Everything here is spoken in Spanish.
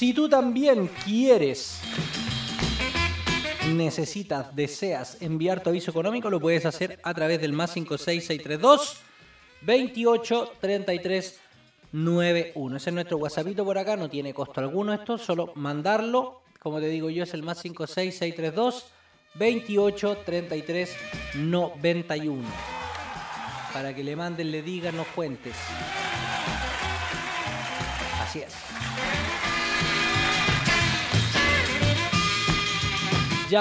Si tú también quieres, necesitas, deseas enviar tu aviso económico, lo puedes hacer a través del más 56632 28 33 91. Ese es nuestro WhatsAppito por acá, no tiene costo alguno esto, solo mandarlo. Como te digo yo, es el más 56632 28 33 91. Para que le manden, le digan, nos cuentes. Así es.